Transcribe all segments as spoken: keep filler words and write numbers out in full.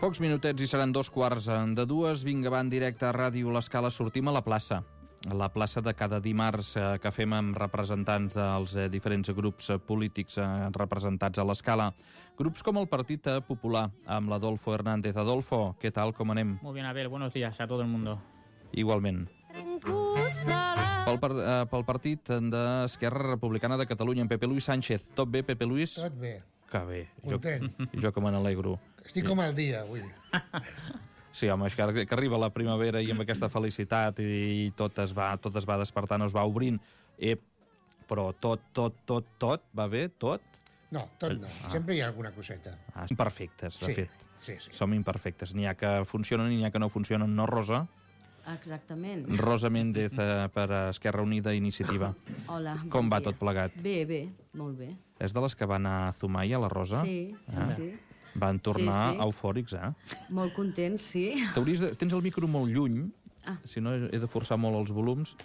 Pocs minutets i seran dos quarts de dues. Vinga, va en directe a Ràdio L'Escala. Sortim a la plaça. A la plaça de cada dimarts eh, que fem amb representants dels eh, diferents grups eh, polítics eh, representats a l'Escala. Grups com el Partit Popular, amb l'Adolfo Hernández. Adolfo, què tal, com anem? Muy bien, Abel, buenos días a todo el mundo. Igualment. Pel, par eh, pel Partit d'Esquerra Republicana de Catalunya, en Pepe Luis Sánchez. Tot bé, Pepe Luis? Tot bé. Que bé. Content. Jo, jo que me n'alegro. Estic com al dia, avui. Sí, home, és que, que arriba la primavera i amb aquesta felicitat i, i tot, es va, tot es va despertant, es va obrint. Eh, però tot, tot, tot, tot, va bé? Tot? No, tot no. Ah. Sempre hi ha alguna coseta. Ah, imperfectes, de sí, fet. Sí, sí. Som imperfectes. N'hi ha que funcionen i n'hi ha que no funcionen. No, Rosa? Exactament. Rosa Méndez eh, per Esquerra Unida i Iniciativa. Hola. Com bon va dia. tot plegat? Bé, bé, molt bé. És de les que van a Zumaia, la Rosa? Sí, sí, Ah. sí. Van tornar Sí, sí. eufòrics, eh? Molt contents, sí. T'hauries de... Tens el micro molt lluny, Ah. si no he de forçar molt els volums.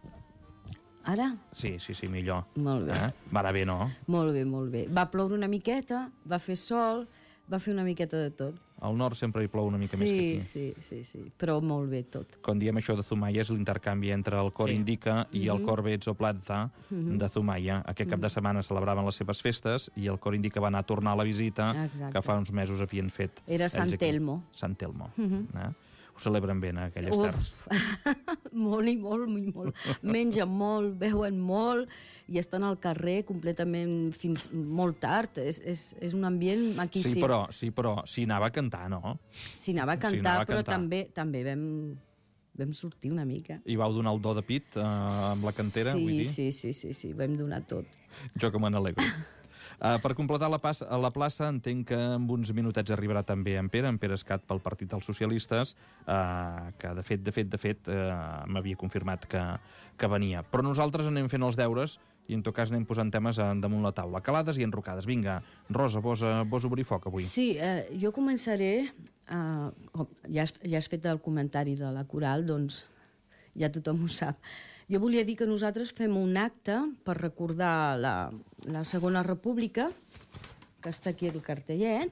Ara? Sí, sí, sí, millor. Molt bé. Eh? Va anar bé, no? Molt bé, molt bé. Va ploure una miqueta, va fer sol, va fer una miqueta de tot. Al nord sempre hi plou una mica sí, més que aquí. Sí, sí, sí, però molt bé tot. Quan diem això de Zumaia és l'intercanvi entre el cor Sí. Indica i el Mhm. cor Bezzo Plaza de Zumaia. Aquest cap de setmana celebraven les seves festes i el cor Indica va anar a tornar a la visita Exacte. que fa uns mesos havien fet. Era ells Sant aquí. Telmo. Sant Telmo. Mhm. eh? Ho celebren bé, en aquelles terres. molt i molt i molt. Mengen molt, beuen molt i estan al carrer completament fins molt tard. És, és, és un ambient maquíssim. Sí, però, sí, però s'hi anava a cantar, no? S'hi anava a Sí, cantar, anava a però cantar. també també vam, vam sortir una mica. I vau donar el do de pit eh, amb la cantera, sí, vull dir? Sí, sí, sí, sí, vam donar tot. Jo que me n'alegro. Uh, per completar la, pas, la plaça, entenc que en uns minutets arribarà també en Pere, en Pere Escat pel Partit dels Socialistes, uh, que de fet, de fet, de fet, uh, m'havia confirmat que, que venia. Però nosaltres anem fent els deures i en tot cas anem posant temes damunt la taula. Calades i enrocades. Vinga, Rosa, vos, vos obrir foc avui. Sí, eh, jo començaré, eh, com ja has, ja has fet el comentari de la coral, doncs ja tothom ho sap. Jo volia dir que nosaltres fem un acte per recordar la, la Segona República, que està aquí al cartellet.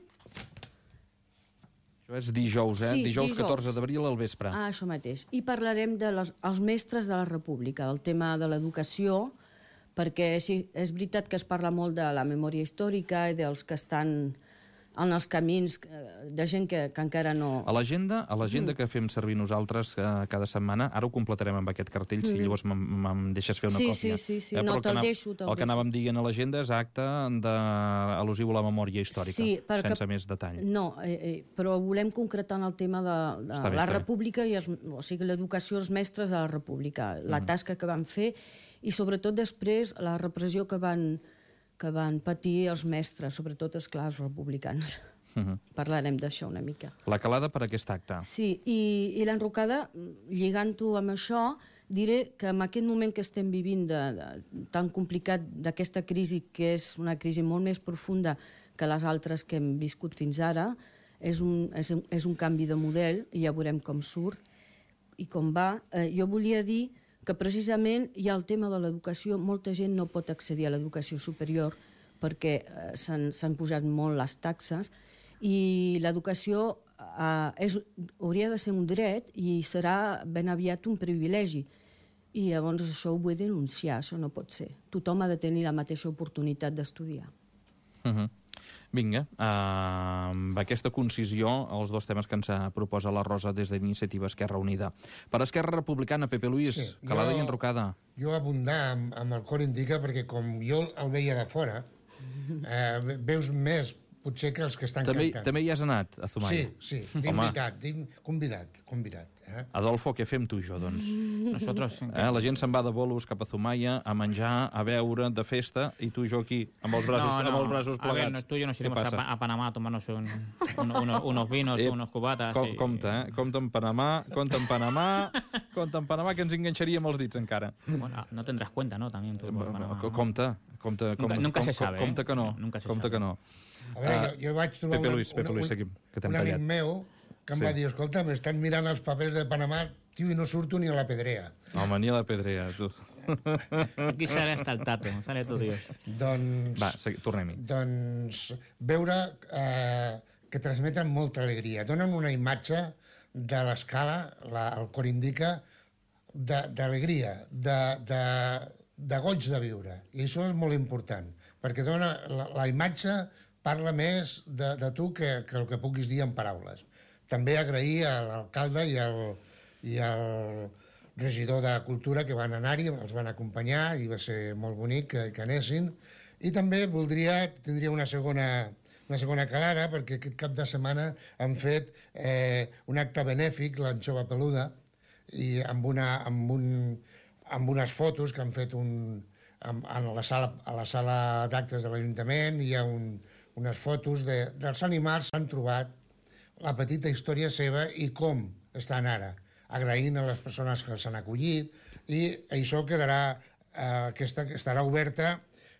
Això és dijous, eh? Sí, dijous, dijous. catorze d'abril al vespre. Ah, això mateix. I parlarem dels de mestres de la República, del tema de l'educació, perquè sí, és veritat que es parla molt de la memòria històrica i dels que estan en els camins, eh, de gent que, que encara no... A l'agenda a l'agenda que fem servir nosaltres eh, cada setmana, ara ho completarem amb aquest cartell, si llavors me'n me'n deixes fer una Sí, còpia. sí, sí, sí. Eh, No, però el que te'l anà- deixo, te'l El que deixo. anàvem dient a l'agenda és acte de... al·lusiu a la memòria històrica, Sí, perquè- sense més detall. No, eh, eh, però volem concretar en el tema de, de Està bé, la està bé. República, i els, o sigui, l'educació dels mestres de la República, la Mhm. tasca que van fer i sobretot després la repressió que van, que van patir els mestres, sobretot, esclar, els republicans. Mhm. Parlarem d'això una mica. La calada per aquest acte. Sí, i, i l'enrocada, lligant-ho amb això, diré que en aquest moment que estem vivint de, de, tan complicat d'aquesta crisi, que és una crisi molt més profunda que les altres que hem viscut fins ara, és un, és un, és un canvi de model i ja veurem com surt i com va. Eh, jo volia dir que precisament hi ha el tema de l'educació. Molta gent no pot accedir a l'educació superior perquè eh, s'han s'han posat molt les taxes i l'educació eh, és, hauria de ser un dret i serà ben aviat un privilegi. I llavors això ho vull denunciar, això no pot ser. Tothom ha de tenir la mateixa oportunitat d'estudiar. Uh -huh. Vinga, uh, amb aquesta concisió, els dos temes que ens proposa la Rosa des d'Iniciativa Esquerra Unida. Per Esquerra Republicana, Pepe Luis, Sí, calada jo- i enrocada. Jo abundar amb, amb el cor Indica, perquè com jo el veia de fora, eh, veus més potser que els que estan També, cantant. també hi has anat, a Zumaia? Sí, sí, d'invitat, d'in- convidat, convidat. Eh? Adolfo, què fem tu i jo, doncs? Nosotros... Eh? La gent se'n va de bolos cap a Zumaia a menjar, a beure, de festa, i tu i jo aquí, amb els braços, No, no, amb els braços a ver, plegats. no, tú y yo nos Què iremos a, passa? Pa- a Panamá a tomarnos un- un- uno- unos vinos, Eh, unos cubatas. Com, y- compte, eh? Compte en Panamà, compte en Panamà, compte en Panamà, que ens enganxaríem els dits encara. Bueno, no tendrás cuenta, ¿no? También tú por Panamá, ¿no? Compte, compte, Nunca- compte, nunca se com- sabe, compte eh? que no, Nunca se compte sabe. que no. A veure, Ah, jo, jo vaig trobar Pepe una, Luis, Pepe una, Luis, un, seguim, que t'hem un amic tallat. meu que em Sí. va dir, escolta, m'estan mirant els papers de Panamà, tio, i no surto ni a la pedrea. Home, ni a la pedrea, tu. Aquí sale hasta el tato, sale tu Dios. Doncs... Va, segui, tornem-hi. Doncs veure eh, que transmeten molta alegria. Donen una imatge de l'escala, la, el cor indica, d'alegria, de, de, de goig de viure. I això és molt important, perquè dona, la, la imatge parla més de, de tu que, que el que puguis dir en paraules. També agrair a l'alcalde i al, i al regidor de Cultura que van anar-hi, els van acompanyar i va ser molt bonic que, que anessin. I també voldria, tindria una segona, una segona calada, perquè aquest cap de setmana han fet eh, un acte benèfic, l'Anxova Peluda, i amb, una, amb, un, amb unes fotos que han fet un, amb, a la sala, a la sala d'actes de l'Ajuntament. Hi ha un, unes fotos de, dels animals que han trobat, la petita història seva i com estan ara, agraint a les persones que els han acollit, i això quedarà, eh, aquesta, estarà oberta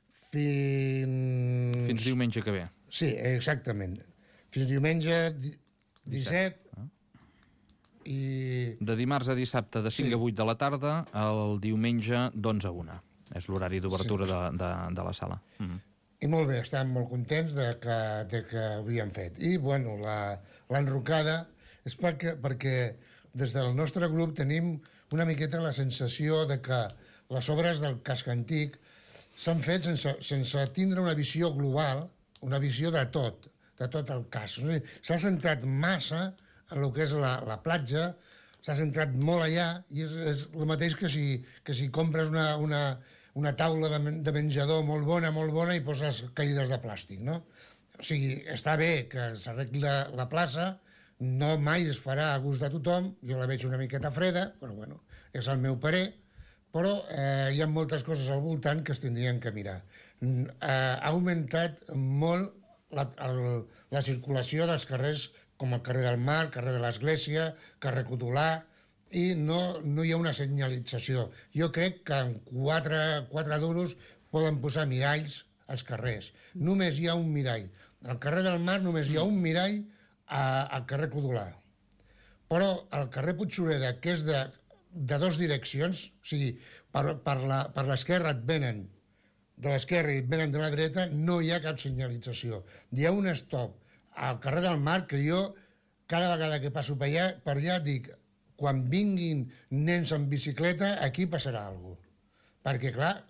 fins... Fins diumenge que ve. Sí, exactament. Fins diumenge disset, ah. i... De dimarts a dissabte de cinc Sí. a vuit de la tarda, el diumenge d'onze a una. És l'horari d'obertura Sí. de, de, de la sala. Mm -hmm. I molt bé, estàvem molt contents de que, de que ho havíem fet. I, bueno, l'enrocada és perquè, perquè des del nostre grup tenim una miqueta la sensació de que les obres del casc antic s'han fet sense, sense tindre una visió global, una visió de tot, de tot el casc. S'ha centrat massa en el que és la, la platja, s'ha centrat molt allà, i és, és el mateix que si, que si compres una, una, una taula de, de menjador molt bona, molt bona, i poses caïdes de plàstic, no? O sigui, està bé que s'arregli la, la plaça, no mai es farà a gust de tothom, jo la veig una miqueta freda, però bueno, és el meu parer, però eh, hi ha moltes coses al voltant que es tindrien que mirar. Eh, ha augmentat molt la, el, la circulació dels carrers, com el carrer del Mar, carrer de l'Església, carrer Cotolà, i no, no hi ha una senyalització. Jo crec que en quatre, quatre duros poden posar miralls als carrers. Només hi ha un mirall. Al carrer del Mar només hi ha un mirall a, al carrer Codolà. Però al carrer Puigsureda, que és de, de dues direccions, o sigui, per, per l'esquerra et venen de l'esquerra i et venen de la dreta, no hi ha cap senyalització. Hi ha un stop al carrer del Mar que jo, cada vegada que passo per allà, per allà dic, quan vinguin nens en bicicleta, aquí passarà alguna cosa. Perquè, clar,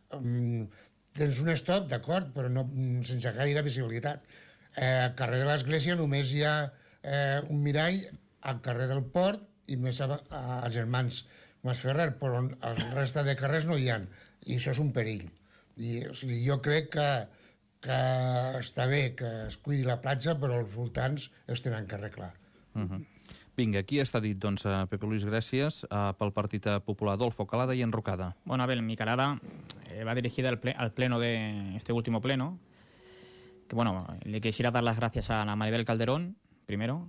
tens un stop, d'acord, però no, sense gaire visibilitat. Eh, al carrer de l'Església només hi ha eh, un mirall al carrer del Port i més a, a, als germans Masferrer, però el resta de carrers no hi ha. I això és un perill. I, o sigui, jo crec que, que està bé que es cuidi la platja, però els voltants es tenen que arreglar. Uh -huh. Vinga, aquí està dit, doncs, a Pepe Luis, gràcies, uh, pel Partit Popular. Adolfo, calada y enrocada. Bueno, a ver, mi calada eh, va dirigida al, ple al pleno de este último pleno, que, bueno, le quisiera dar las gracias a la Maribel Calderón, primero,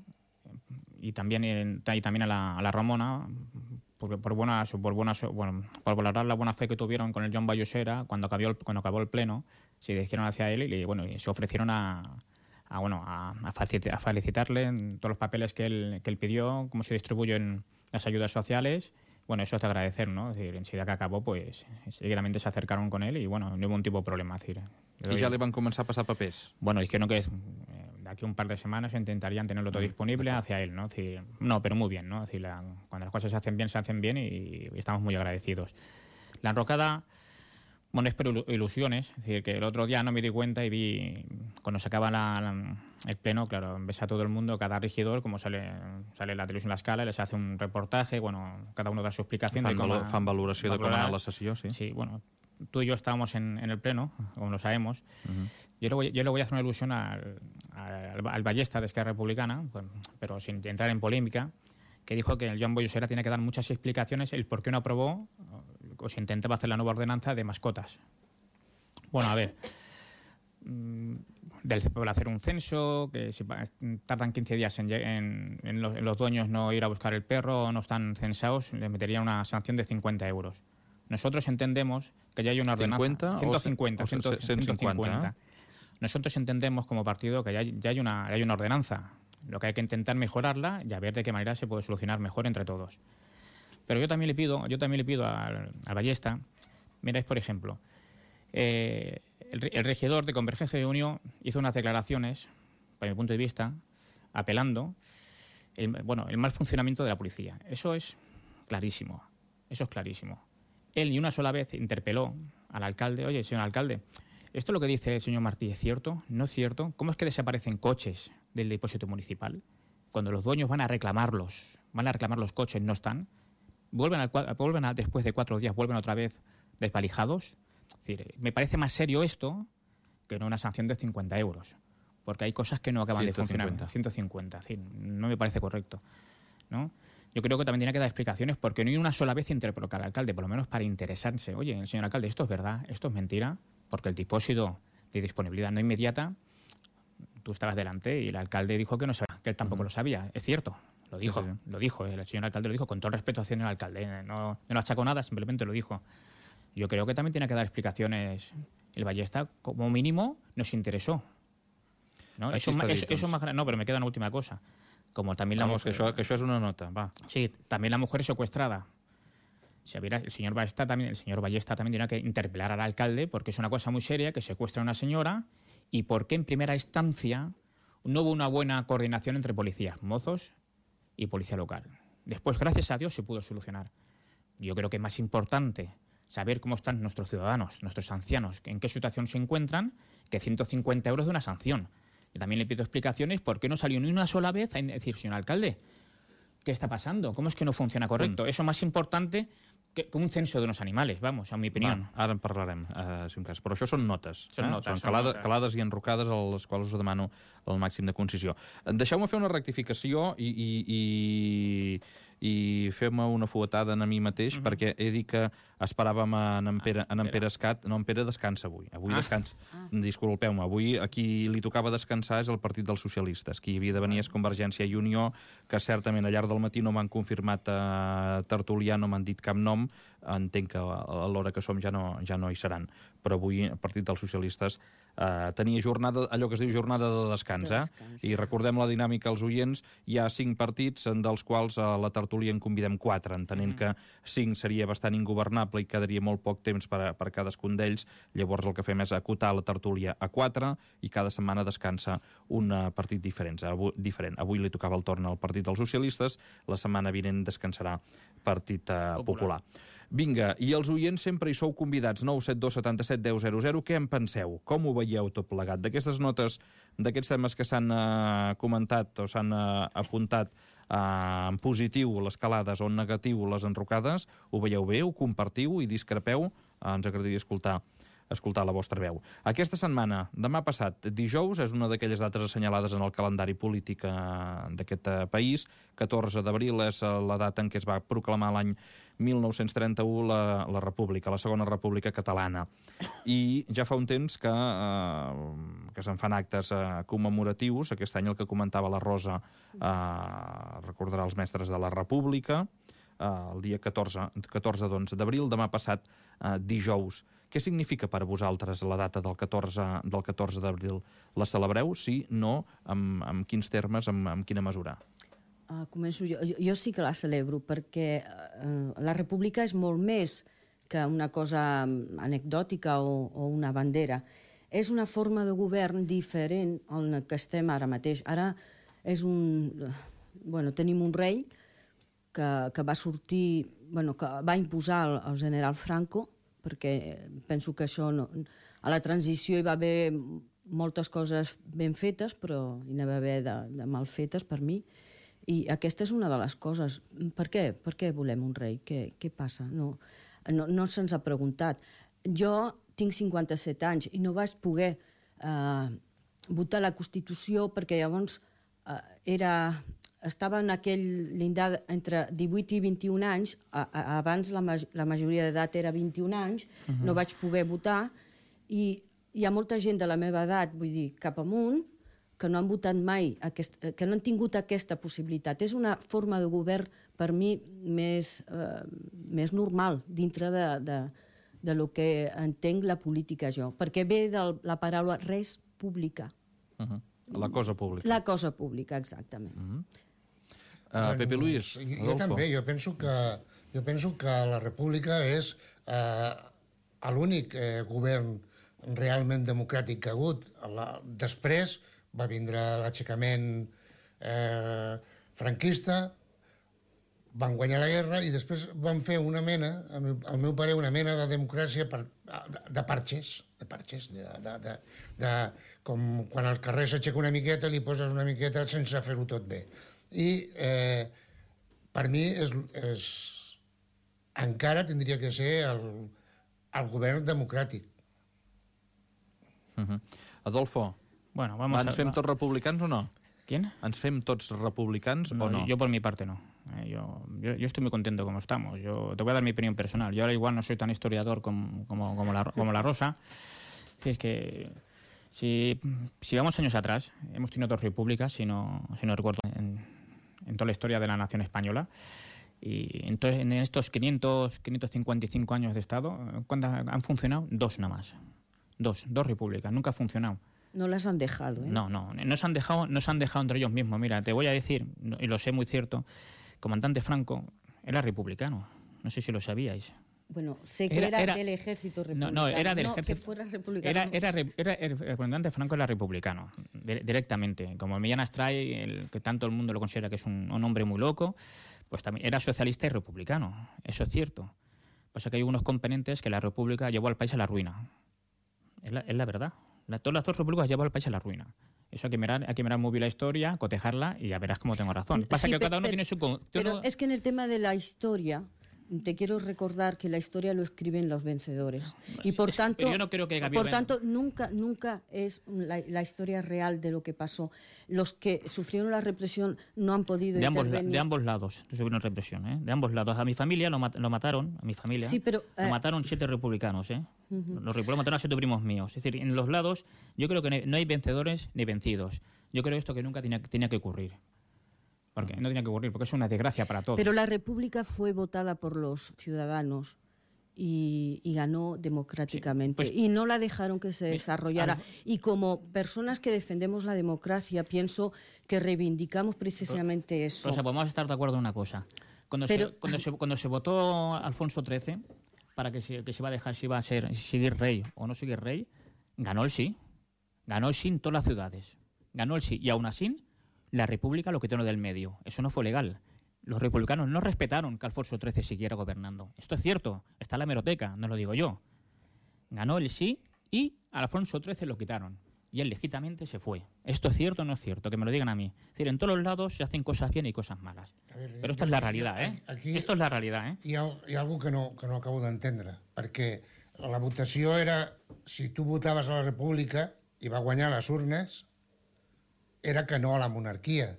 y también, y también a, la, a la Ramona, por, por, buena, por, buena, bueno, por valorar la buena fe que tuvieron con el Joan Vallosera cuando acabó el, cuando acabó el pleno, se dirigieron hacia él y, bueno, y se ofrecieron a... A, bueno, a, a felicitarle en todos los papeles que él, que él pidió, cómo se distribuyen las ayudas sociales. Bueno, eso es de agradecer, ¿no? Es decir, enseguida que acabó, pues seguidamente se acercaron con él y, bueno, no hubo un tipo de problema. Es decir, ¿Y ya le van a comenzar a pasar papers? Bueno, dijeron que es, de aquí a un par de semanas intentarían tenerlo todo disponible hacia él, ¿no? Es decir, no, pero muy bien, ¿no? Es decir, la, cuando las cosas se hacen bien, se hacen bien y, y estamos muy agradecidos. La enrocada... Bueno, es por ilusiones, es decir, que el otro día no me di cuenta y vi, cuando se acaba la, la, el pleno, claro, ves a todo el mundo, cada regidor, como sale, sale la televisión La Escala, les hace un reportaje, bueno, cada uno da su explicación. Fan, de cómo, fan valoració de com ha anat la sessió, sí. Sí, bueno, tú y yo estábamos en, en el pleno, como lo sabemos. Uh-huh. yo, le voy, yo le voy a hacer una ilusión al, al, al ballesta de Esquerra Republicana, bueno, pero sin entrar en polémica, que dijo que el Joan Vallosera tiene que dar muchas explicaciones el por qué no aprobó o se intentaba hacer la nueva ordenanza de mascotas. Bueno, a ver, del, por hacer un censo, que si tardan quince días en, en, en, los, en los dueños no ir a buscar el perro o no están censados, les metería una sanción de cincuenta euros. Nosotros entendemos que ya hay una ordenanza... ¿cincuenta? ciento cincuenta, O se, o se, ciento cincuenta. ¿eh? Nosotros entendemos como partido que ya, ya, hay una, ya hay una ordenanza. Lo que hay que intentar mejorarla y a ver de qué manera se puede solucionar mejor entre todos. Pero yo también le pido, yo también le pido al, al ballesta, miráis, por ejemplo, eh, el, el regidor de Convergencia y Unión hizo unas declaraciones, para mi punto de vista, apelando, el, bueno, el mal funcionamiento de la policía. Eso es clarísimo, eso es clarísimo. Él ni una sola vez interpeló al alcalde, oye, señor alcalde, ¿esto lo que dice el señor Martí es cierto? ¿No es cierto? ¿Cómo es que desaparecen coches del depósito municipal? Cuando los dueños van a reclamarlos, van a reclamar los coches, no están, vuelven, al, vuelven a, después de cuatro días, vuelven otra vez desvalijados. Es decir, me parece más serio esto que no una sanción de cincuenta euros, porque hay cosas que no acaban ciento cincuenta. de funcionar. ciento cincuenta, es decir, no me parece correcto, ¿no? Yo creo que también tiene que dar explicaciones porque no hay una sola vez interpeló al alcalde, por lo menos para interesarse. Oye, señor alcalde, ¿esto es verdad? ¿Esto es mentira? Porque el depósito de disponibilidad no inmediata, tú estabas delante y el alcalde dijo que no sabía, que él tampoco uh-huh. lo sabía. Es cierto, lo dijo, sí, sí. lo dijo, el señor alcalde lo dijo, con todo el respeto hacia el alcalde, no, no achacó nada, simplemente lo dijo. Yo creo que también tiene que dar explicaciones. El Ballesta, como mínimo, nos interesó. ¿No? Eso, dit, eso, doncs. eso más, no, pero me queda una última cosa. Como también la Vamos, mujer, que, això, que això és una nota, va. Sí, también la mujer secuestrada. Si hubiera, el señor Ballesta también, el señor Ballesta también tiene que interpelar al alcalde porque es una cosa muy seria que secuestra a una señora y porque en primera instancia no hubo una buena coordinación entre policías, mozos y policía local. Después, gracias a Dios, se pudo solucionar. Yo creo que es más importante saber cómo están nuestros ciudadanos, nuestros ancianos, en qué situación se encuentran, que ciento cincuenta euros de una sanción. Yo también le pido explicaciones por qué no salió ni una sola vez a decir, señor alcalde, ¿qué está pasando? ¿Cómo es que no funciona correcto? Eso es más importante que, que un censo de unos animales, vamos, en mi opinió. Va, ara en parlarem, uh, si un cas. Però això són notes. Són eh? notes, són són calada, notes. calades i enrocades a les quals us demano el màxim de concisió. Deixeu-me fer una rectificació i, i, i, i fer-me una fuetada en mi mateix, uh-huh. perquè he dit que esperàvem en en Pere, en en Pere Escat. No, en Pere descansa avui. Avui ah. descansa. Ah. Disculpeu-me, avui a qui li tocava descansar és el Partit dels Socialistes. Qui havia de venir és Convergència i Unió, que certament al llarg del matí no m'han confirmat a Tertulià, no m'han dit cap nom. Entenc que a l'hora que som ja no, ja no hi seran. Però avui el Partit dels Socialistes eh, tenia jornada, allò que es diu jornada de descans. Eh? De descans. I recordem la dinàmica als oients. Hi ha cinc partits, dels quals a la tertúlia en convidem quatre, entenent mm. que cinc seria bastant ingovernable i quedaria molt poc temps per, a, per cadascun d'ells. Llavors el que fem és acotar la tertúlia a quatre i cada setmana descansa un partit diferent. Avui, diferent. Avui li tocava el torn al Partit dels Socialistes, la setmana vinent descansarà Partit eh, Popular. Popular. Vinga, i els oients sempre hi sou convidats. nou set dos setanta set deu zero zero. Què en penseu? Com ho veieu tot plegat? D'aquestes notes, d'aquests temes que s'han eh, comentat o s'han eh, apuntat eh, en positiu les calades o en negatiu les enrocades, ho veieu bé, ho compartiu i discrepeu? Eh, ens agradaria escoltar escoltar la vostra veu. Aquesta setmana, demà passat, dijous, és una d'aquelles dates assenyalades en el calendari polític eh, d'aquest eh, país. catorze d'abril és eh, la data en què es va proclamar l'any mil nou-cents trenta-u la, la República, la segona República Catalana. I ja fa un temps que, eh, que se'n fan actes eh, commemoratius. Aquest any el que comentava la Rosa eh, recordarà els mestres de la República, eh, el dia catorze, catorze doncs, d'abril, demà passat, eh, dijous. Què significa per a vosaltres la data del catorze, del catorze d'abril? La celebreu? Sí? No? En, en quins termes? En, en quina mesura? Uh, començo jo. jo. Jo sí que la celebro perquè uh, la república és molt més que una cosa anecdòtica o, o una bandera. És una forma de govern diferent en la que estem ara mateix. Ara és un... Bueno, tenim un rei que, que va sortir... Bueno, que va imposar el, el general Franco, perquè penso que això no... A la transició hi va haver moltes coses ben fetes, però hi n'hi va haver de, de mal fetes per mi. I aquesta és una de les coses. Per què? Per què volem un rei? Què, què passa? No, no, no se'ns ha preguntat. Jo tinc cinquanta-set anys i no vaig poder eh, votar la Constitució perquè llavors eh, era... estava en aquell llindar entre divuit i vint-i-un anys, a, a, abans la, ma la majoria d'edat era vint-i-un anys, uh-huh. no vaig poder votar, i hi ha molta gent de la meva edat, vull dir, cap amunt, que no han votat mai, aquest, que no han tingut aquesta possibilitat. És una forma de govern, per mi, més, eh, més normal, dintre de, de, de lo que entenc la política jo, perquè ve de la paraula res pública. Uh-huh. La cosa pública. La cosa pública, exactament. Uh-huh. Uh, Pepe Luis, jo, jo també, jo penso que, jo penso que la república és eh, l'únic eh, govern realment democràtic que ha hagut. La, després va vindre l'aixecament eh, franquista, van guanyar la guerra i després van fer una mena, al meu parer, una mena de democràcia per, de, de parxes, de parxes, de, de, de, de, com quan al carrer s'aixeca una miqueta li poses una miqueta sense fer-ho tot bé. I eh, per mi és, és, encara tindria que ser el, el govern democràtic. Uh-huh. Adolfo, bueno, vamos ens a... fem tots republicans o no? ¿Quién? ¿Ens fem tots republicans no, o no? Yo por mi parte no. Eh, yo, yo, yo estoy muy contento como estamos. Yo te voy a dar mi opinión personal. Yo ahora igual no soy tan historiador como, como, como, la, como la Rosa. Es que si, si vamos años atrás, hemos tenido dos repúblicas, si no, si no recuerdo, en, en toda la historia de la nación española. Y entonces en estos quinientos, quinientos cincuenta y cinco años de Estado, ¿cuántas han funcionado? Dos nada más. Dos, dos repúblicas. Nunca ha funcionado. No las han dejado, ¿eh? No, no, no se han dejado, no se han dejado entre ellos mismos. Mira, te voy a decir, y lo sé muy cierto, comandante Franco era republicano. No sé si lo sabíais. Bueno, sé que Era- era, era- del ejército republicano. No, no, era del no, ejército. que fuera republicano. Era, no era, sé. re- era- el el comandante Franco era republicano, di- directamente. Como Millán Astray, el que tanto el mundo lo considera que es un, un hombre muy loco, pues también era socialista y republicano. Eso es cierto. Pasa que hay unos componentes que la república llevó al país a la ruina. Es la, es la verdad. La, todas las dos repúblicas llevó al país a la ruina. Eso hay que mirar, hay que mirar muy bien la historia, cotejarla y ya verás cómo tengo razón. Pasa Sí, que pe- cada uno pe- tiene su... con- Pero tiene- es que en el tema de la historia, te quiero recordar que la historia lo escriben los vencedores. Y por Es- tanto, pero yo no creo que haya por habido- tanto nunca, nunca es la, la historia real de lo que pasó. Los que sufrieron la represión no han podido de, ambos, la- intervenir. de ambos lados sufrieron represión, ¿eh? De ambos lados. A mi familia lo, mat- lo mataron, a mi familia. Sí, pero, lo eh, mataron siete republicanos, ¿eh? Los republicanos mataron a siete primos míos. Es decir, en los lados, yo creo que no hay- no hay vencedores ni vencidos. Yo creo esto que nunca tenía, tenía que ocurrir. Porque no tenía que ocurrir, porque es una desgracia para todos. Pero la República fue votada por los ciudadanos y, y ganó democráticamente. Sí, pues- y no la dejaron que se Mi- desarrollara. al- Y como personas que defendemos la democracia, pienso que reivindicamos precisamente eso. Rosa, podemos estar de acuerdo en una cosa. Cuando, Pero- se, cuando, se, cuando se votó Alfonso trece para que se, que se iba a dejar si iba a ser seguir rey o no seguir rey, ganó el sí. Ganó el sí en todas las ciudades. Ganó el sí. Y aún así, la República lo quitó del medio. Eso no fue legal. Los republicanos no respetaron que Alfonso trece siguiera gobernando. Esto es cierto. Está en la hemeroteca, no lo digo yo. Ganó el sí y a Alfonso trece lo quitaron. Y él legítimamente se fue. ¿Esto es cierto o no es cierto? Que me lo digan a mí. Es decir, en todos los lados se hacen cosas bien y cosas malas. A ver, Pero esto jo- es la jo- realidad, ¿eh? aquí- Esto es la realidad, ¿eh? Hi ha, hi ha algú que no, que no acabo d'entendre, perquè la votació era, si tu votaves a la República i va guanyar les urnes, era que no a la monarquia.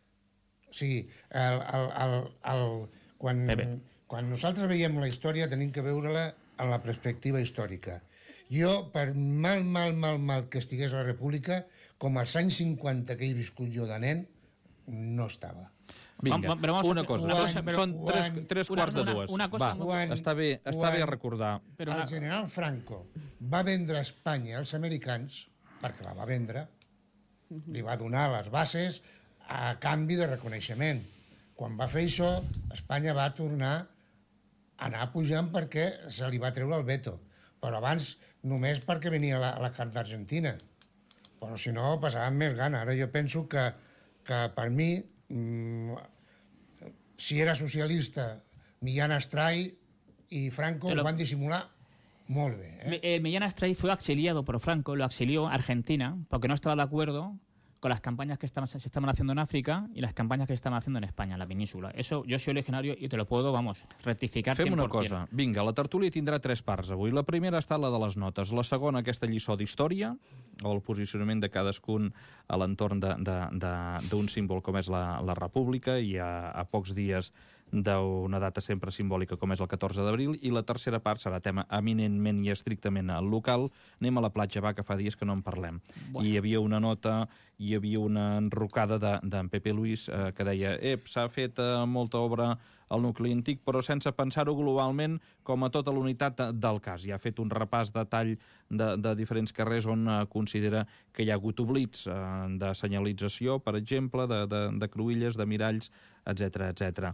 O sigui, el, el, el, el, quan, Pepe. quan nosaltres veiem la història tenim que veure-la en la perspectiva històrica. Jo, per mal, mal, mal, mal que estigués a la República, com als anys cinquanta que he viscut jo de nen, no estava. Vinga, Va- va- però vamos a una fer- cosa. una Són, cosa, però- són tres, Quan- tres una- quarts de una- dues. una cosa Va, molt- Quan- està bé, està bé quan- recordar. Però el una- general Franco va vendre Espanya als americans, perquè la va vendre, li va donar les bases a canvi de reconeixement. Quan va fer això, Espanya va tornar a anar pujant perquè se li va treure el veto. Però abans només perquè venia la, la carta argentina. Però si no, passaven més gana. Ara jo penso que, que per mi, mmm, si era socialista, Millán Astray i Franco Pero- ho van dissimular molt bé. Eh? Mi- eh, Millán Astray fue exiliado por Franco, lo exilió a Argentina porque no estaba de acuerdo con las campañas que estaban, se estaban haciendo en África y las campañas que se estaban haciendo en España, en la península. Eso yo soy originario y te lo puedo, vamos, rectificar Fem una cien por cien. cosa. Vinga, la tertúlia tindrà tres parts avui. La primera està la de les notes. La segona, aquesta lliçó d'història, o el posicionament de cadascun a l'entorn de- de- de- d'un símbol com és la, la República, i a, a pocs dies d'una data sempre simbòlica com és el catorze d'abril, i la tercera part serà tema eminentment i estrictament local. Anem a la platja, va, que fa dies que no en parlem. Bueno. I hi havia una nota, hi havia una enrocada d'en de, Pepe Luis eh, que deia ep, s'ha fet eh, molta obra al nucli antic, però sense pensar-ho globalment com a tota l'unitat de, del cas. I ha fet un repàs de tall de, de diferents carrers on eh, considera que hi ha hagut oblits eh, de senyalització, per exemple, de, de, de cruïlles, de miralls, etcètera, etcètera.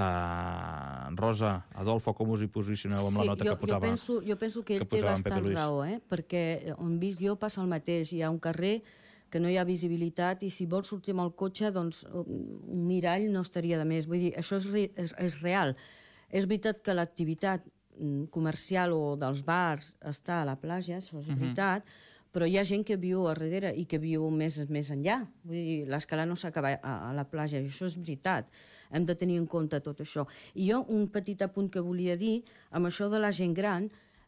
Uh, Rosa, Adolfo, com us hi posicioneu amb la nota jo, que posava? Jo penso, jo penso que ell que té posava en Pepe bastant Luis. raó, eh? Perquè on visc jo passa el mateix. Hi ha un carrer que no hi ha visibilitat, i si vols sortir amb el cotxe, doncs un mirall no estaria de més. Vull dir, això és, re, és, és real. És veritat que l'activitat comercial o dels bars està a la platja, això és veritat, uh-huh. però hi ha gent que viu a darrere i que viu més, més enllà. Vull dir, l'escala no s'acaba a, a la platja, i això és veritat. Hem de tenir en compte tot això. I jo, un petit apunt que volia dir, amb això de la gent gran,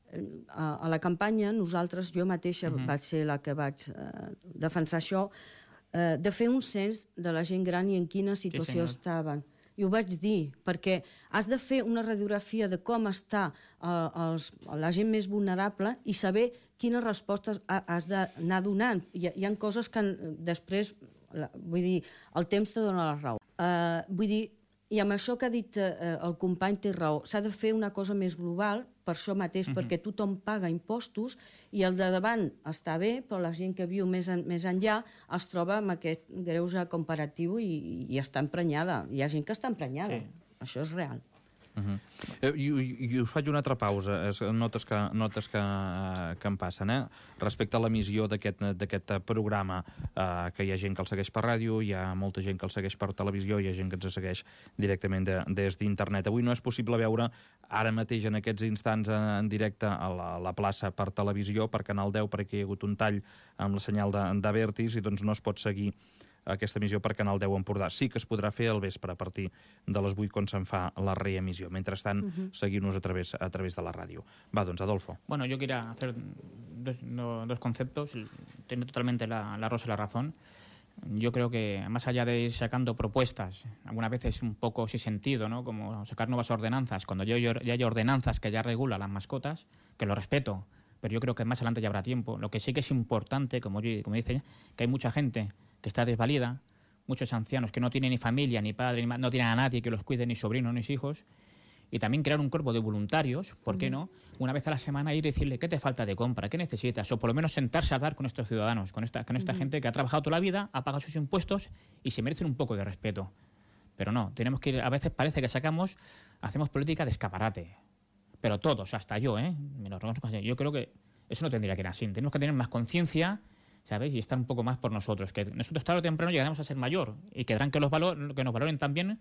a, a la campanya, nosaltres, jo mateixa uh-huh. vaig ser la que vaig eh, defensar això, eh, de fer un cens de la gent gran i en quina situació sí, estaven. I ho vaig dir, perquè has de fer una radiografia de com està eh, els, la gent més vulnerable i saber quines respostes has d'anar donant. Hi ha, hi ha coses que després, la, vull dir, el temps te dona la raó. Eh, vull dir, i amb això que ha dit eh, el company té raó, s'ha de fer una cosa més global, per això mateix, uh-huh. perquè tothom paga impostos i el de davant està bé, però la gent que viu més, en, més enllà es troba amb aquest greuge comparatiu i, i està emprenyada. Hi ha gent que està emprenyada. Sí. Això és real. Uh-huh. I, i, I us faig una altra pausa, és, notes, que, notes que, que em passen, eh? Respecte a l'emissió d'aquest programa, eh, que hi ha gent que el segueix per ràdio, hi ha molta gent que el segueix per televisió, hi ha gent que ens segueix directament de, des d'internet. Avui no és possible veure ara mateix en aquests instants en directe a la, a la plaça per televisió, per Canal deu, perquè hi ha hagut un tall amb la senyal de, de Vertis i doncs no es pot seguir aquesta emissió per Canal deu Empordà. Sí que es podrà fer al vespre a partir de les vuit quan se'n fa la reemissió. Mentrestant, uh-huh. seguim-nos a través, a través de la ràdio. Va, doncs, Adolfo. Bueno, yo quería hacer dos, no, dos conceptos. Tiene totalmente la, la Rosa la razón. Yo creo que más allá de ir sacando propuestas, algunas veces un poco sin sentido, ¿no? Como sacar nuevas ordenanzas, cuando ya hay ordenanzas que ya regulan las mascotas, que lo respeto, pero yo creo que más adelante ya habrá tiempo. Lo que sí que es importante, como, yo, como dice, que hay mucha gente que está desvalida, muchos ancianos que no tienen ni familia, ni padre, ni no tienen a nadie que los cuide, ni sobrinos, ni hijos, y también crear un cuerpo de voluntarios, ¿por qué no? Una vez a la semana ir y decirle qué te falta de compra, qué necesitas, o por lo menos sentarse a hablar con estos ciudadanos, con esta, con esta uh-huh. gente que ha trabajado toda la vida, ha pagado sus impuestos y se merecen un poco de respeto. Pero no, tenemos que ir, a veces parece que sacamos, hacemos política de escaparate, pero todos, hasta yo, ¿eh? Yo creo que eso no tendría que ir así, tenemos que tener más conciencia, ¿sabéis? Y estar un poco más por nosotros, que nosotros tarde o temprano llegaremos a ser mayor y querrán que, los valor, que nos valoren también,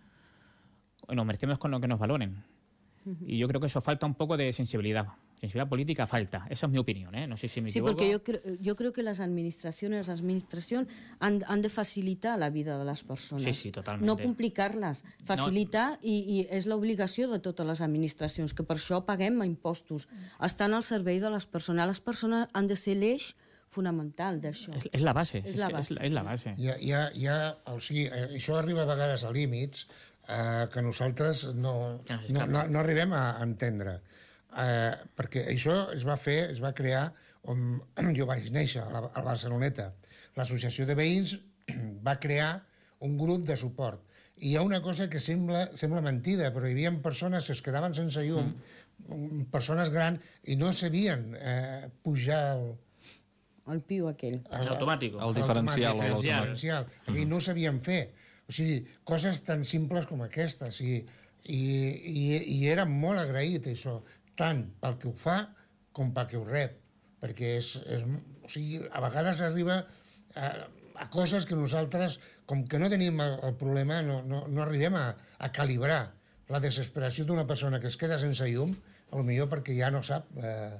nos merecemos con lo que nos valoren. Uh-huh. Y yo creo que eso falta un poco de sensibilidad. Sensibilidad política falta. Esa es mi opinión, ¿eh? No sé si me sí, equivoco. Sí, porque yo creo, yo creo que las administraciones, las administraciones han, han de facilitar la vida de las personas. Sí, sí, totalmente. No complicar-les. Facilitar, no. i, i és l'obligació de totes les administracions, que per això paguem impostos. Estan al servei de les persones. Les persones han de ser l'eix fonamental d'això. És, és la base. És la base. És, és la base. Hi ha, hi ha, hi ha, o sigui, això arriba a vegades a límits eh, que nosaltres no, no, no, no arribem a entendre. Eh, perquè això es va fer, es va crear on jo vaig néixer, a la, a Barceloneta. L'associació de veïns va crear un grup de suport. I hi ha una cosa que sembla, sembla mentida, però hi havia persones que es quedaven sense llum, mm. persones grans, i no sabien eh, pujar el... El piu aquell. El automàtic. El diferencial. El diferencial. Mm. I no ho sabien fer. O sigui, coses tan simples com aquestes. I, i, i, i era molt agraït, això, tant pel que ho fa com pel que ho rep. Perquè és, és, o sigui, a vegades arriba a, a coses que nosaltres, com que no tenim el, el problema, no, no, no arribem a, a calibrar la desesperació d'una persona que es queda sense llum, potser perquè ja no sap... Eh,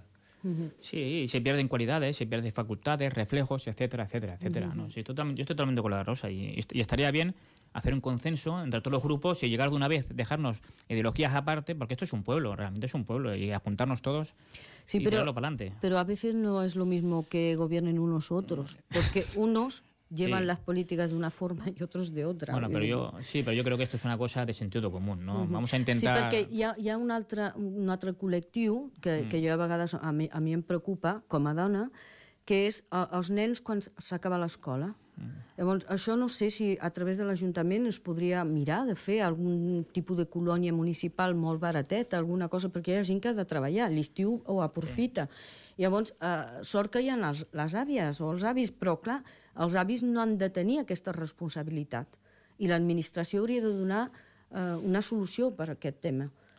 Sí, se pierden cualidades, se pierden facultades, reflejos, etcétera, etcétera, etcétera. Uh-huh. ¿no? Sí, totalmente, yo estoy totalmente con la Rosa y, y estaría bien hacer un consenso entre todos los grupos y llegar de una vez, dejarnos ideologías aparte, porque esto es un pueblo, realmente es un pueblo, y apuntarnos todos sí, y pero, tirarlo para adelante. Pero a veces no es lo mismo que gobiernen unos u otros, porque unos llevan sí. las políticas de una forma y otros de otra. Bueno, pero yo, sí, pero yo creo que esto es una cosa de sentido común, ¿no? Uh-huh. Vamos a intentar... Sí, perquè hi ha, hi ha un, altre, un altre col·lectiu que, mm. que jo a vegades a mi, a mi em preocupa, com a dona, que és els nens quan s'acaba l'escola. Mm. Llavors, això no sé si a través de l'Ajuntament es podria mirar de fer algun tipus de colònia municipal molt barateta, alguna cosa, perquè hi ha gent que ha de treballar, l'estiu ho aprofita. Sí. Llavors, eh, sort que hi ha els, les àvies o els avis, però clar, els avis no han de tenir aquesta responsabilitat i l'administració hauria de donar eh, una solució per a aquest tema.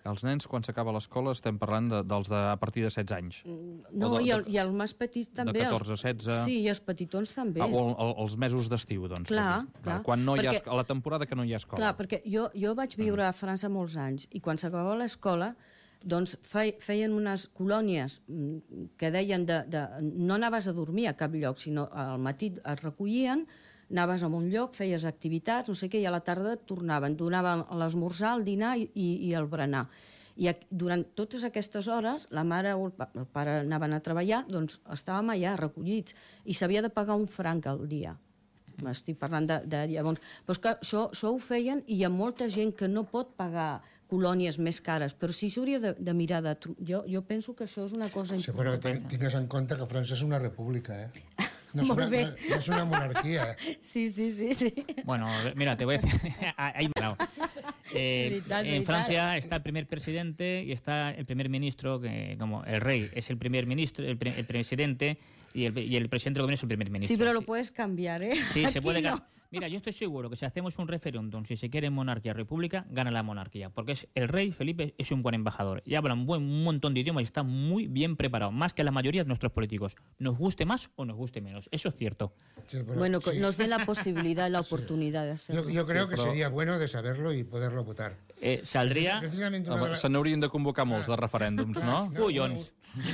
Els nens, quan s'acaba l'escola, estem parlant de, dels de a partir de setze anys. No, de, i, el, i els més petits també. De catorze a setze... Sí, i els petitons també. Ah, o el, els mesos d'estiu, doncs. Clar, clar. Quan no perquè, hi ha, a la temporada que no hi ha escola. Clar, perquè jo, jo vaig viure a França molts anys, i quan s'acabava l'escola, doncs feien unes colònies que deien de, de... No anaves a dormir a cap lloc, sinó al matí es recollien, anaves a un lloc, feies activitats, no sé què, i a la tarda tornaven, donaven l'esmorzar, el dinar i, i, i el berenar. I durant totes aquestes hores, la mare o el pare anaven a treballar, doncs estàvem allà recollits, i s'havia de pagar un franc al dia. Estic parlant de, de llavors. Però és que això, això ho feien, i hi ha molta gent que no pot pagar colònies més cares, però sí s'hauria de, de mirar de... Jo, jo penso que això és una cosa sí, important. Però tingues en compte que França és una república, eh? No és, Molt una, bé. no, no es una monarquía. ¿Eh? Sí, sí, sí, sí. Bueno, mira, te voy a decir... Ahí me he dado. Eh, Veritat, en veritat. Francia está el primer presidente y está el primer ministro, que como el rey es el primer ministro, el, pre, el presidente, y el, y el presidente del gobierno es el primer ministro. Sí, pero lo puedes cambiar, ¿eh? Sí, Aquí se puede no. ganar. Mira, yo estoy seguro que si hacemos un referéndum, si se quiere monarquía o república, gana la monarquía. Porque es, el rey Felipe es un buen embajador y habla un, buen, un montón de idiomas y está muy bien preparado, más que la mayoría de nuestros políticos. Nos guste más o nos guste menos. Eso es cierto. Sí, pero, Bueno, sí. nos den la posibilidad, la oportunidad de hacerlo. Yo, yo creo Sí, que però... sería bueno de saberlo y poderlo votar. Eh, saldría... Precisamente una Home, de la... se n'haurien de convocar molts de referèndums, no? No, Collons.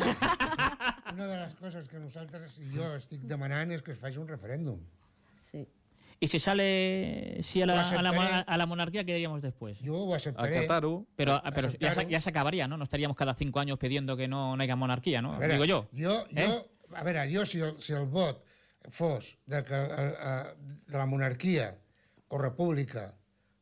Una de les coses que nosaltres i jo estic demanant és que es faci un referèndum. Sí. Y si sale sí a la, a la, a la monarquía, ¿qué diríamos después? Jo ho acceptaré. Acatar-ho. Pero, pero ya, Aceptar-ho. se, ya se acabaría, ¿no? No estaríamos cada cinco años pidiendo que no, no haya monarquía, ¿no? A veure, Digo yo. Jo, ¿Eh? jo, a veure, jo si el, si el vot fos de, que, a, a, de la monarquia o república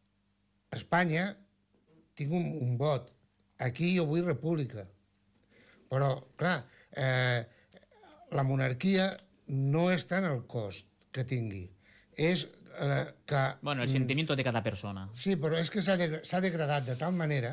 a Espanya, tinc un, un vot. Aquí jo vull república. Però, clar, eh, la monarquia no és tant el cost que tingui. És eh, que... Bueno, el sentimiento de cada persona. Sí, però és que s'ha de, s'ha degradat de tal manera,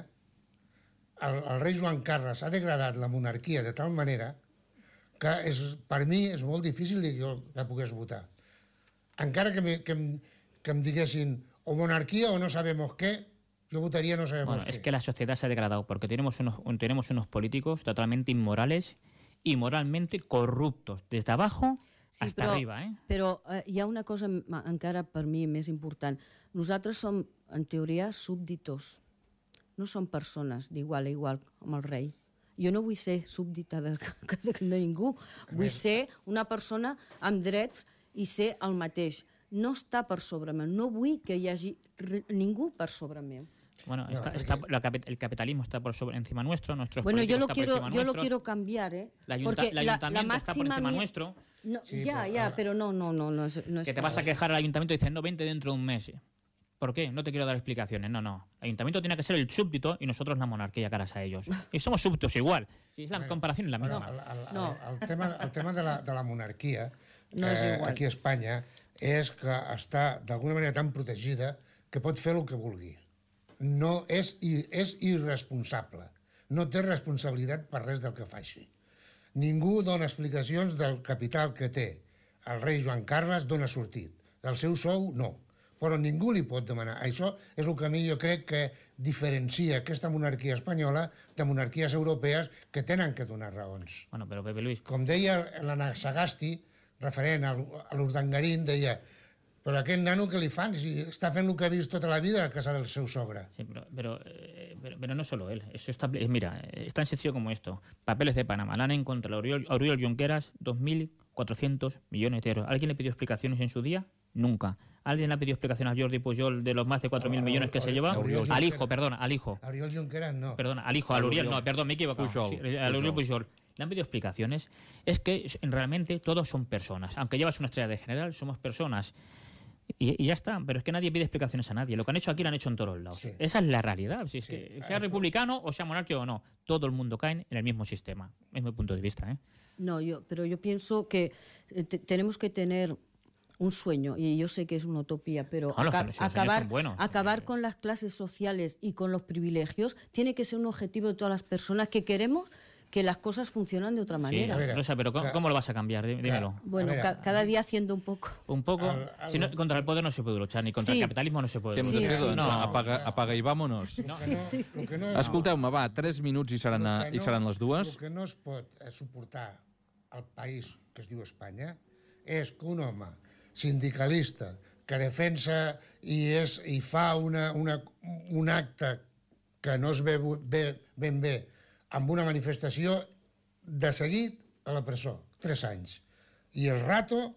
el, el rei Joan Carles ha degradat la monarquia de tal manera que és, per mi és molt difícil que jo la pogués votar. Encara que, me, que, em, que em diguessin o monarquia o no sabemos qué, yo votaría no sabemos Bueno, qué. es que la sociedad se ha degradado porque tenemos unos, tenemos unos políticos totalmente inmorales y moralmente corruptos, desde abajo Sí, hasta però, arriba, eh? Però eh, hi ha una cosa m- encara per mi més important. Nosaltres som, en teoria, súbditos. No som persones d'igual a igual amb el rei. Jo no vull ser súbdita de, de, de ningú. Vull ser una persona amb drets i ser el mateix. No està per sobre meu. No vull que hi hagi re- ningú per sobre meu. Bueno, No, está, porque- está, la capi- el capitalismo está por sobre, encima nuestro, nuestros Bueno, yo políticos lo están por quiero, encima yo lo nuestros, quiero cambiar, ¿eh? el ayunta- Porque el la- la ayuntamiento está por máxima encima mi- nuestro, No, Sí, ya, pero ya, ahora- pero no, no, no, no es, no es que te vas a eso. quejar al ayuntamiento diciendo vente dentro de un mes. ¿Por qué? No te quiero dar explicaciones. No, no. El ayuntamiento tiene que ser el súbdito y nosotros la monarquía caras a ellos. Y somos súbditos igual. Si es la Bueno, comparación es la Bueno, misma. el, el, No. el, el, tema, el tema de la, de la monarquia No és eh, igual. aquí a Espanya és que està d'alguna manera tan protegida que pot fer el que vulgui. No és, i- és irresponsable. No té responsabilitat per res del que faci. Ningú dona explicacions del capital que té. El rei Joan Carles dona sortit. Del seu sou, no. Però ningú li pot demanar. Això és el que a mi jo crec que diferencia aquesta monarquia espanyola de monarquies europees que tenen que donar raons. Bueno, pero Pepe Luis, Com deia l'Anna Sagasti, referent al- a l'Urdangarín, deia però aquest nano que li fan si està fent el que ha vist tota la vida a casa del seu sogre. sí, pero, pero, eh, pero, pero no solo él. Eso está, eh, mira, es tan sencillo como esto. Papeles de Panamá. Le han encontrado a Oriol, a Oriol Junqueras dos mil cuatrocientos millones de euros. ¿Alguien le pidió explicaciones en su día? Nunca. ¿Alguien le ha pedido explicaciones a Jordi Pujol de los más de cuatro mil A- a- millones que a- se lleva? a Oriol Al Junqueras. hijo, perdona, al hijo. A Oriol Junqueras no. Perdona, al hijo, al Al Uriel, Oriol. no, perdón, me he equivocado. Pujol, Sí, al Uriel Pujol. Le han pedido explicaciones. Es que s- realmente todos son personas. Aunque llevas una estrella de general, somos personas. Y, y ya está, pero es que nadie pide explicaciones a nadie. Lo que han hecho aquí lo han hecho en todos lados. Sí. Esa es la realidad. Si es Sí. que sea republicano o sea monárquico o no, todo el mundo cae en el mismo sistema. Es mi punto de vista, ¿eh? No, yo, pero yo pienso que eh, te- tenemos que tener un sueño, y yo sé que es una utopía, pero No, los aca- sueños- los sueños acabar, son buenos. acabar Eh, con las clases sociales y con los privilegios tiene que ser un objetivo de todas las personas que queremos que las cosas funcionan de otra Sí, manera. ver, Rosa, pero ¿cómo, ca- cómo lo vas a cambiar? Dí- Dímelo. Bueno, A ver, ca- cada día haciendo un poco. Un poco. Al- al- Si no, contra el poder no se puede luchar, ni contra Sí. el capitalismo no se puede Què hem luchar. de Sí, fer, sí, doncs? No. Apaga, apaga i vámonos. Sí, sí, sí. El que no, Escolteu-me, va, tres minuts i seran, el que i seran les dues. El que no es pot eh, suportar al país que es diu Espanya és que un home sindicalista que defensa i, és, i fa una, una, un acte que no es ve bé, ben bé amb una manifestació, de seguit a la presó, tres anys. I el Rato,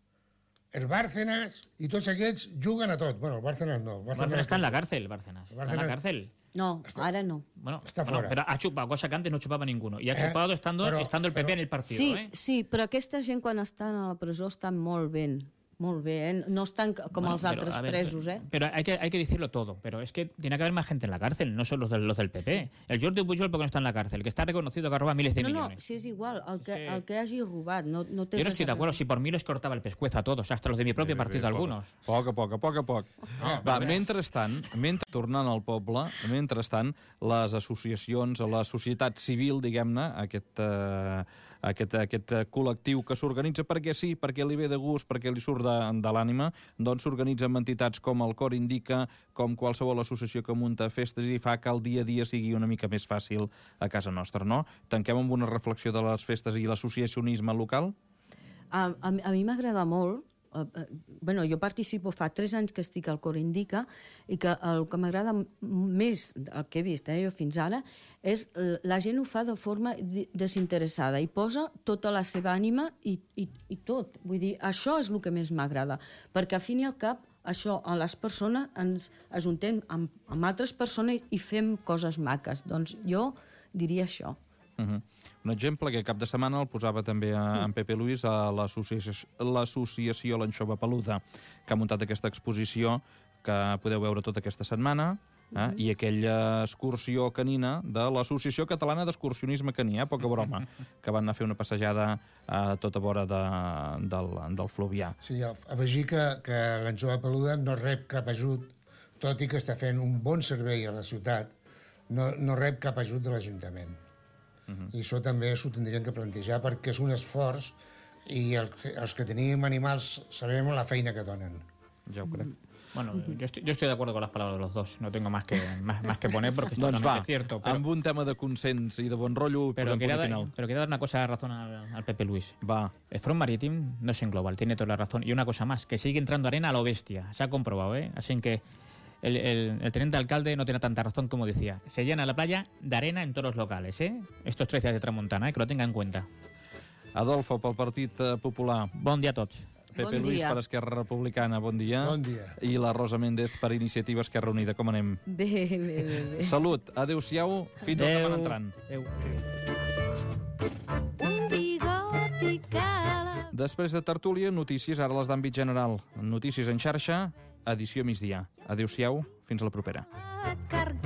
el Bárcenas i tots aquests juguen a tot. Bueno, el Bárcenas no. El Bárcenas está en la cárcel, Bárcenas. Está en la Bárcenas- cárcel. No, ahora no. Bueno, Está bueno, fuera. pero ha chupado, cosa que antes no chupaba ninguno. Y ha Eh, chupado estando, pero- estando el P P pero- en el partido, Sí, ¿eh? sí, però aquesta gent quan estan a la presó estan molt bé, molt bé, eh? No estan com Bueno, els pero, altres a ver, presos, eh? Pero hay que, hay que decirlo todo. Pero es que tiene que haber más gente en la cárcel, no solo los del, los del P P. El Jordi Pujol, porque no está en la cárcel, que está reconocido que roba miles de No, no, millones. si és igual, el que, que- el que hagi robat, no, no té Yo no res estoy de a acuerdo, veure. si por mí les cortaba el pescuezo a todos, hasta los de mi propio partido, algunos. A poc a poc, a poc a poc. Va, mentrestant, mentre, tornant al poble, mentrestant, les associacions, la societat civil, diguem-ne, aquest, eh, aquest, aquest eh, col·lectiu que s'organitza perquè sí, perquè li ve de gust, perquè li surt de, de l'ànima, doncs s'organitza amb entitats com el Cor Indica, com qualsevol associació que munta festes i fa que el dia a dia sigui una mica més fàcil a casa nostra, no? Tanquem amb una reflexió de les festes i l'associacionisme local? A, a, a mi m'agrada molt, eh, eh, bueno, jo participo fa tres anys que estic al Cor Indica i que el que m'agrada m- més, el que he vist eh, jo fins ara, és eh, la gent ho fa de forma di- desinteressada i posa tota la seva ànima i, i, i tot. Vull dir, això és el que més m'agrada, perquè al fin i al cap això, a les persones ens ajuntem amb, amb altres persones i fem coses maques. Doncs jo diria això. Uh -huh. Un exemple que cap de setmana el posava també a, en Pepe Luis a l'associació l'associació L'Anxova Peluda, que ha muntat aquesta exposició que podeu veure tota aquesta setmana, eh? I aquella excursió canina de l'Associació Catalana d'Excursionisme Caní, eh? Poca broma, que van anar a fer una passejada a tota vora de, del, del Fluvià. Sí, afegir que, que l'Anxova Peluda no rep cap ajut, tot i que està fent un bon servei a la ciutat, no, no rep cap ajut de l'Ajuntament. Uh -huh. I això també s'ho tindrien que plantejar perquè és un esforç i el, els que tenim animals sabem la feina que donen. Ja ho crec. Bueno, yo estoy, yo estoy de acuerdo con las palabras de los dos. No tengo más que, más, más que poner porque es Doncs totalmente va, cierto. Pero, amb un tema de consens i de bon rotllo, pero, posem quería punt dar, final. pero quería dar una cosa de razón al, al Pepe Luis. Va. El Front Marítim no es en global, tiene toda la razón. Y una cosa más, que sigue entrando arena a lo bestia. Se ha comprobado, ¿eh? Así que el, el, el teniente alcalde no tiene tanta razón como decía. Se llena la playa de arena en todos los locales, ¿eh? Estos tres días de Tramuntana, ¿eh? Que lo tenga en cuenta. Adolfo, pel Partit eh, Popular. Bon dia a tots. Pepe Bon Luis dia. per Esquerra Republicana, bon dia. Bon dia. I la Rosa Méndez per Iniciativa Esquerra Unida. Com anem? Bé, bé, bé, bé. Salut, adeu-siau, fins al setmana entrant. Adéu. Un bigot i cala. Després de tertúlia, notícies, ara les d'àmbit general. Notícies en xarxa, edició migdia. Adéu-siau, fins a la propera. Carga.